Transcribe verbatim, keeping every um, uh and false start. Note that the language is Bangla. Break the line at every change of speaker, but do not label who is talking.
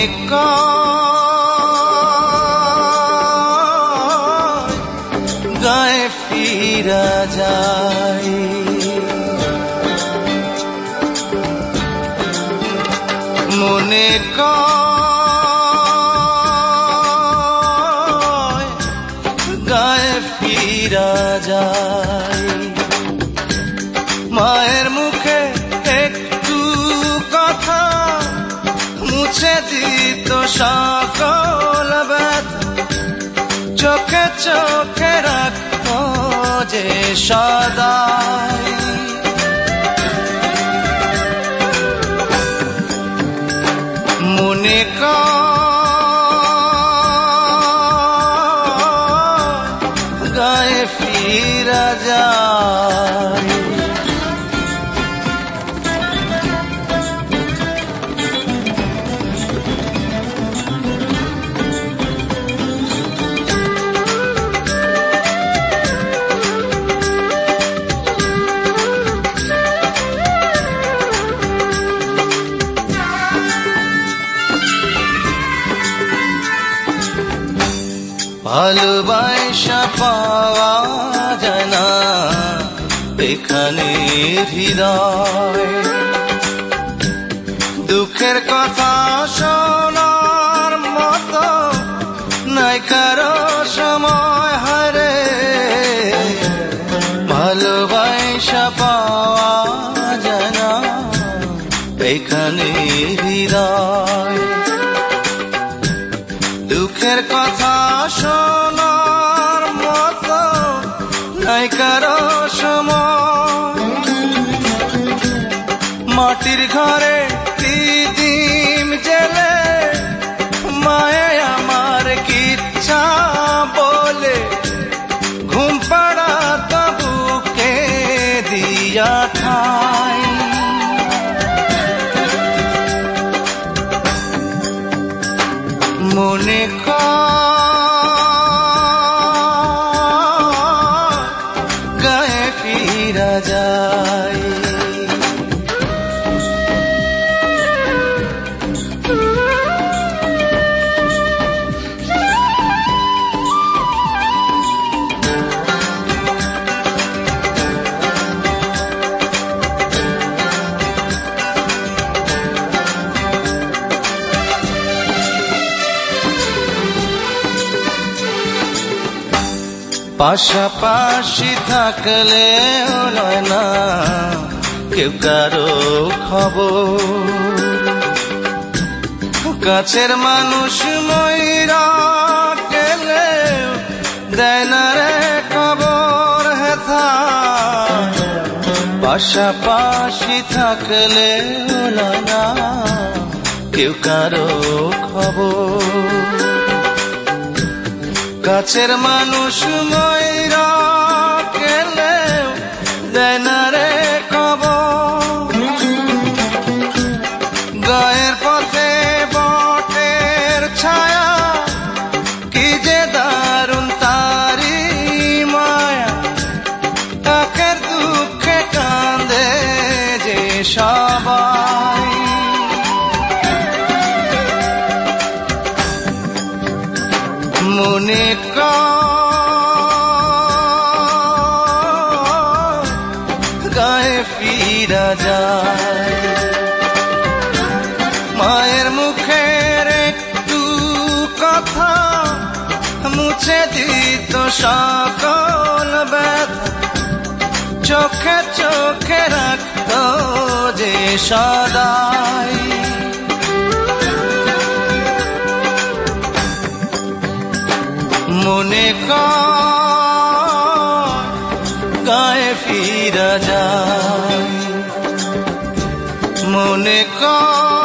কয় গায়ে ফিরা যায়। মনে কয় গায়ে ফিরা যায়। মায়ের মুখে একটু কথা মুছে দিত সকল ব্যথা, চোখে চোখে রাখত যে সদাই। মনে কয় গায়ে ফিরা যায়। ভালোবাসা পাওয়া যায় না এখানে হৃদয়, দুঃখের কথা শোনার মতো নাই কারো সময় হারে। ভালোবাসা পাওয়া যায় না এখানে হৃদয়, দুঃখের কথা শোনার মতো নাই কারো সময়। মাটির ঘরে দিদিম জেলে মায়ে আমার কিচ্ছা বলে ঘুম পাড়া তাবুকে দিয়া ঠাই। মনে কয় গায়ে ফিরা যায়। পাশাপাশি থাকলে লয় না কেউ কারো খবর, কাছের মানুষ ময়রা গেলে দেয় না রে খবর হেথা। পাশাপাশি থাকলে লয় না কেউ কারো খবর, কাছের মানুষ ময়রা গেলে দেয় না রে খবর। গায়ের পথে বটের ছায়া কি যে দারুণ তারি মায়া, তাকের দুঃখে কাঁদে যে সবাই। মনে কয় গায়ে ফিরা যায়। মায়ের মুখের একটু কথা মুছে দিত সকল ব্যথা, চোখে চোখে রাখত যে সদাই। মনে কয় গায়ে ফিরা যায়। মনে কয়